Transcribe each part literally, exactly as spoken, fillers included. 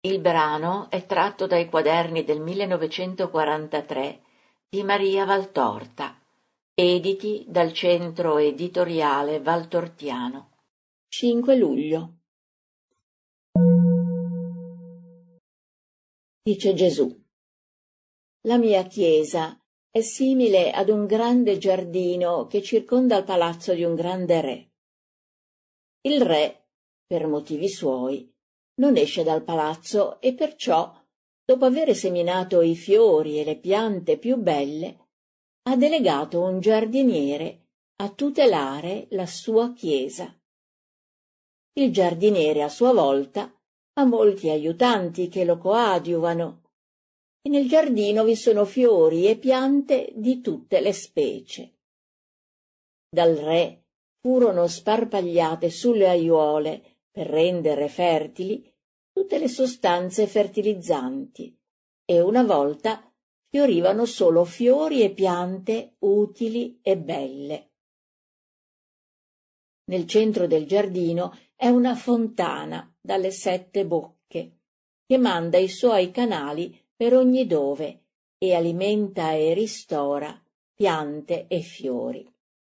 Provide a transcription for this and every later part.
Il brano è tratto dai quaderni del millenovecentoquarantatré di Maria Valtorta, editi dal Centro Editoriale Valtortiano. cinque luglio. Dice Gesù: la mia chiesa è simile ad un grande giardino che circonda il palazzo di un grande re. Il re, per motivi suoi, non esce dal palazzo e perciò, dopo aver seminato i fiori e le piante più belle, ha delegato un giardiniere a tutelare la sua chiesa. Il giardiniere, a sua volta, ha molti aiutanti che lo coadiuvano, e nel giardino vi sono fiori e piante di tutte le specie. Dal re furono sparpagliate sulle aiuole, per rendere fertili, tutte le sostanze fertilizzanti, e una volta fiorivano solo fiori e piante utili e belle. Nel centro del giardino è una fontana dalle sette bocche, che manda i suoi canali per ogni dove e alimenta e ristora piante e fiori.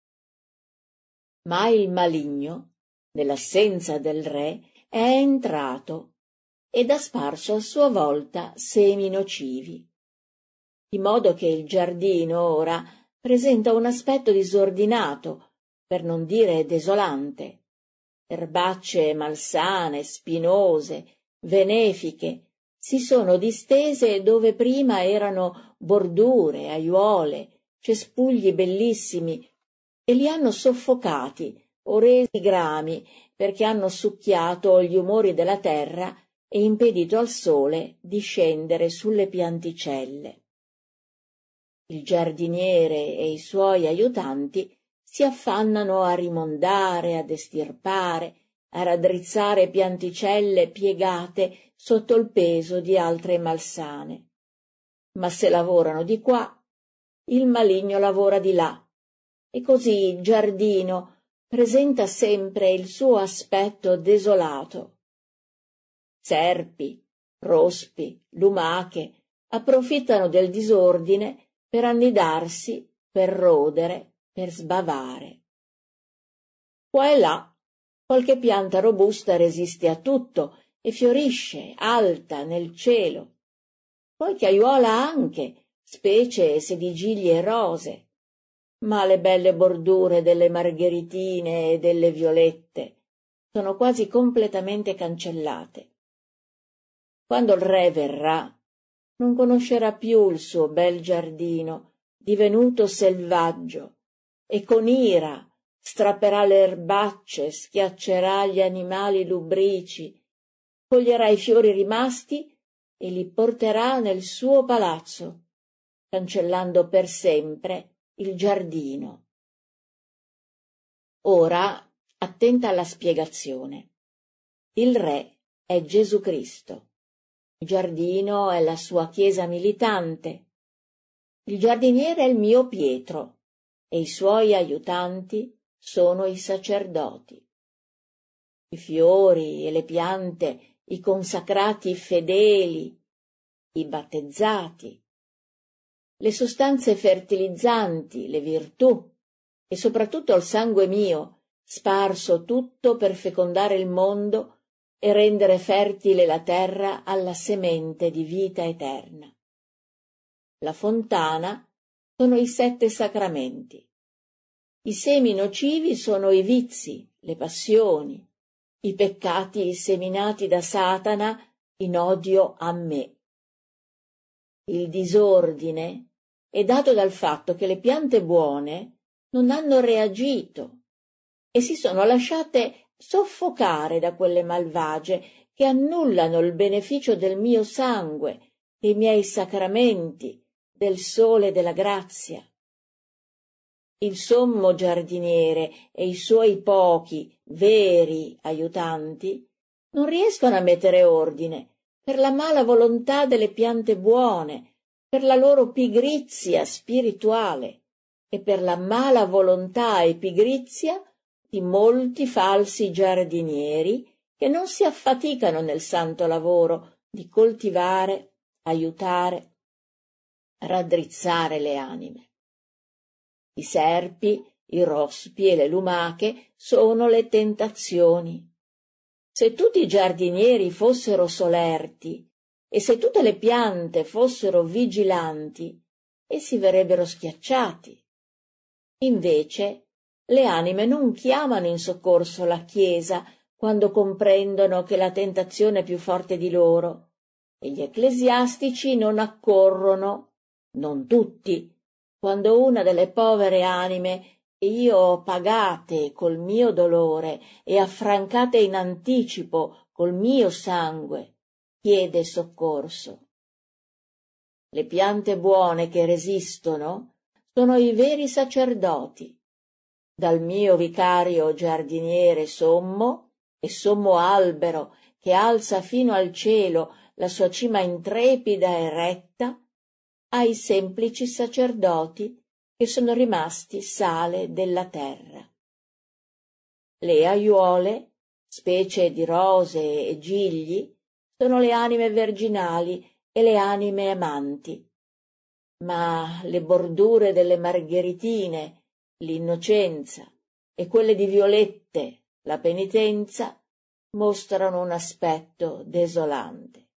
Ma il maligno, nell'assenza del re, è entrato ed ha sparso a sua volta semi nocivi, di modo che il giardino ora presenta un aspetto disordinato, per non dire desolante. Erbacce malsane, spinose, venefiche si sono distese dove prima erano bordure, aiuole, cespugli bellissimi, e li hanno soffocati o resi grami perché hanno succhiato gli umori della terra e impedito al sole di scendere sulle pianticelle. Il giardiniere e i suoi aiutanti si affannano a rimondare, ad estirpare, a raddrizzare pianticelle piegate sotto il peso di altre malsane. Ma se lavorano di qua, il maligno lavora di là, e così il giardino presenta sempre il suo aspetto desolato. Serpi, rospi, lumache approfittano del disordine per annidarsi, per rodere, per sbavare. Qua e là qualche pianta robusta resiste a tutto e fiorisce alta nel cielo, qualche aiuola anche, specie sedigiglie e rose, ma le belle bordure delle margheritine e delle violette sono quasi completamente cancellate. Quando il re verrà, non conoscerà più il suo bel giardino, divenuto selvaggio, e con ira strapperà le erbacce, schiaccerà gli animali lubrici, coglierà i fiori rimasti e li porterà nel suo palazzo, cancellando per sempre il giardino. Ora, attenta alla spiegazione. Il re è Gesù Cristo. Il giardino è la sua chiesa militante. Il giardiniere è il mio Pietro e i suoi aiutanti sono i sacerdoti. I fiori e le piante, i consacrati fedeli, i battezzati, le sostanze fertilizzanti, le virtù e soprattutto il sangue mio, sparso tutto per fecondare il mondo e rendere fertile la terra alla semente di vita eterna. La fontana sono i sette sacramenti. I semi nocivi sono i vizi, le passioni, i peccati seminati da Satana in odio a me. Il disordine è dato dal fatto che le piante buone non hanno reagito e si sono lasciate soffocare da quelle malvagie che annullano il beneficio del mio sangue, dei miei sacramenti, del sole della grazia. Il sommo giardiniere e i suoi pochi, veri aiutanti non riescono a mettere ordine per la mala volontà delle piante buone, per la loro pigrizia spirituale e per la mala volontà e pigrizia di molti falsi giardinieri che non si affaticano nel santo lavoro, di coltivare, aiutare, raddrizzare le anime. I serpi, i rospi e le lumache sono le tentazioni. Se tutti i giardinieri fossero solerti e se tutte le piante fossero vigilanti, essi verrebbero schiacciati. Invece, le anime non chiamano in soccorso la Chiesa quando comprendono che la tentazione è più forte di loro, e gli ecclesiastici non accorrono, non tutti, quando una delle povere anime che io ho pagate col mio dolore e affrancate in anticipo col mio sangue chiede soccorso. Le piante buone che resistono sono i veri sacerdoti. Dal mio vicario giardiniere sommo e sommo albero che alza fino al cielo la sua cima intrepida e retta, ai semplici sacerdoti che sono rimasti sale della terra. Le aiuole, specie di rose e gigli, sono le anime virginali e le anime amanti, ma le bordure delle margheritine, l'innocenza, e quelle di violette, la penitenza, mostrano un aspetto desolante.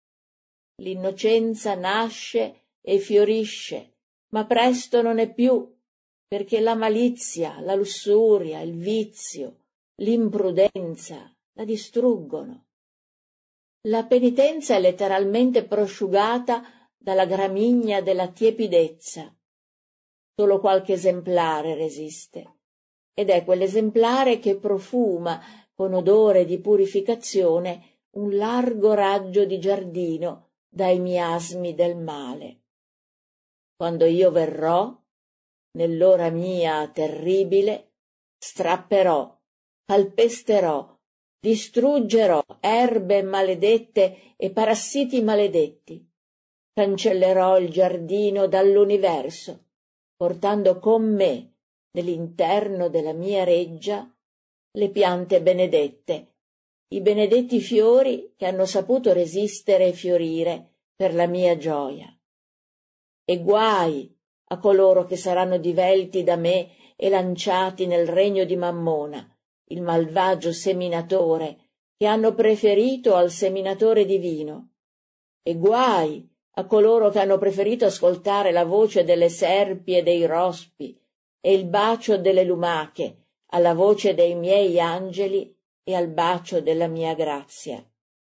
L'innocenza nasce e fiorisce, ma presto non è più, perché la malizia, la lussuria, il vizio, l'imprudenza la distruggono. La penitenza è letteralmente prosciugata dalla gramigna della tiepidezza. Solo qualche esemplare resiste, ed è quell'esemplare che profuma con odore di purificazione un largo raggio di giardino dai miasmi del male. Quando io verrò, nell'ora mia terribile, strapperò, calpesterò, distruggerò erbe maledette e parassiti maledetti, cancellerò il giardino dall'universo, portando con me nell'interno della mia reggia le piante benedette, i benedetti fiori che hanno saputo resistere e fiorire per la mia gioia. E guai a coloro che saranno divelti da me e lanciati nel regno di Mammona, il malvagio seminatore, che hanno preferito al seminatore divino. E guai a coloro che hanno preferito ascoltare la voce delle serpi e dei rospi e il bacio delle lumache alla voce dei miei angeli e al bacio della mia grazia.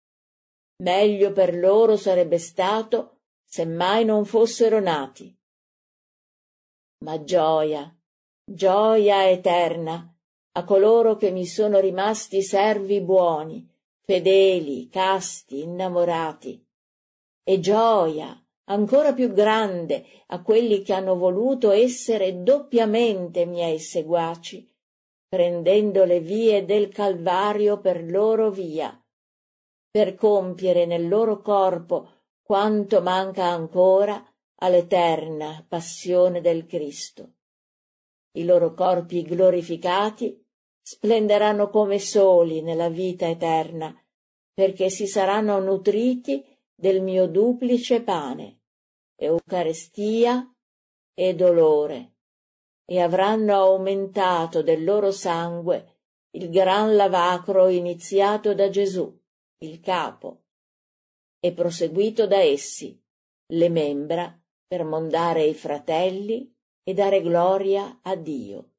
Meglio per loro sarebbe stato se mai non fossero nati. Ma gioia, gioia eterna a coloro che mi sono rimasti servi buoni, fedeli, casti, innamorati, e gioia ancora più grande a quelli che hanno voluto essere doppiamente miei seguaci, prendendo le vie del Calvario per loro via, per compiere nel loro corpo quanto manca ancora all'eterna passione del Cristo. I loro corpi glorificati splenderanno come soli nella vita eterna, perché si saranno nutriti del mio duplice pane, Eucaristia e dolore, e avranno aumentato del loro sangue il gran lavacro iniziato da Gesù, il capo, e proseguito da essi, le membra, per mondare i fratelli e dare gloria a Dio.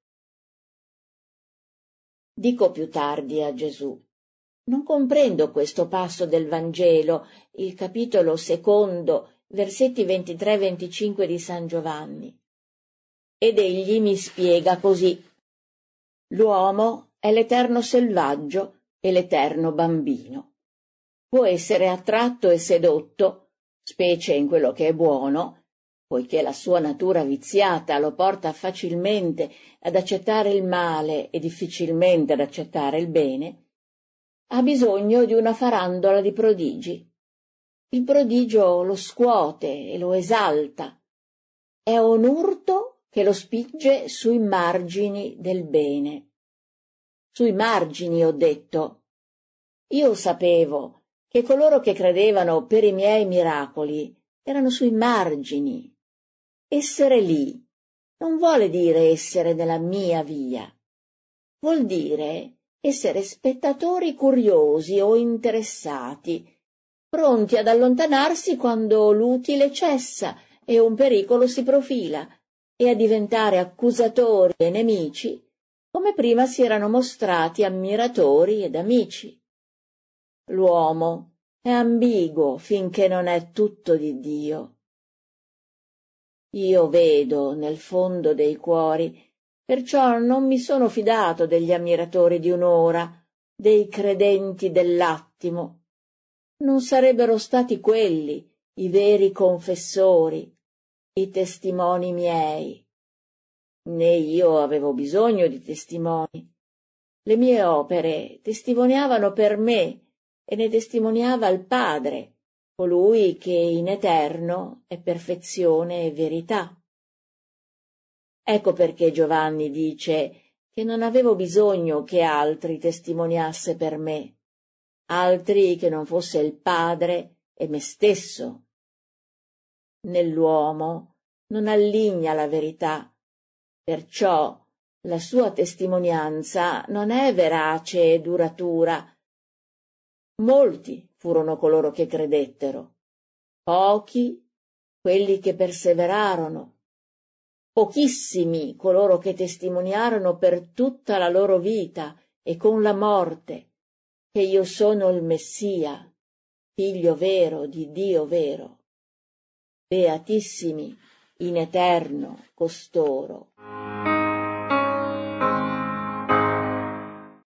Dico più tardi a Gesù: non comprendo questo passo del Vangelo, il capitolo secondo, versetti ventitré venticinque di San Giovanni. Ed egli mi spiega così: l'uomo è l'eterno selvaggio e l'eterno bambino. Può essere attratto e sedotto, specie in quello che è buono, poiché la sua natura viziata lo porta facilmente ad accettare il male e difficilmente ad accettare il bene, ha bisogno di una farandola di prodigi. Il prodigio lo scuote e lo esalta. È un urto che lo spinge sui margini del bene. Sui margini, ho detto. Io sapevo che coloro che credevano per i miei miracoli erano sui margini. Essere lì non vuole dire essere nella mia via, vuol dire essere spettatori curiosi o interessati, pronti ad allontanarsi quando l'utile cessa e un pericolo si profila, e a diventare accusatori e nemici, come prima si erano mostrati ammiratori ed amici. L'uomo è ambiguo finché non è tutto di Dio. Io vedo nel fondo dei cuori, perciò non mi sono fidato degli ammiratori di un'ora, dei credenti dell'attimo. Non sarebbero stati quelli i veri confessori, i testimoni miei. Né io avevo bisogno di testimoni. Le mie opere testimoniavano per me e ne testimoniava il Padre, colui che in eterno è perfezione e verità. Ecco perché Giovanni dice che non avevo bisogno che altri testimoniasse per me, altri che non fosse il Padre e me stesso. Nell'uomo non alligna la verità, perciò la sua testimonianza non è verace e duratura. Molti furono coloro che credettero, pochi quelli che perseverarono, pochissimi coloro che testimoniarono per tutta la loro vita e con la morte che io sono il Messia, figlio vero di Dio vero. Beatissimi in eterno costoro.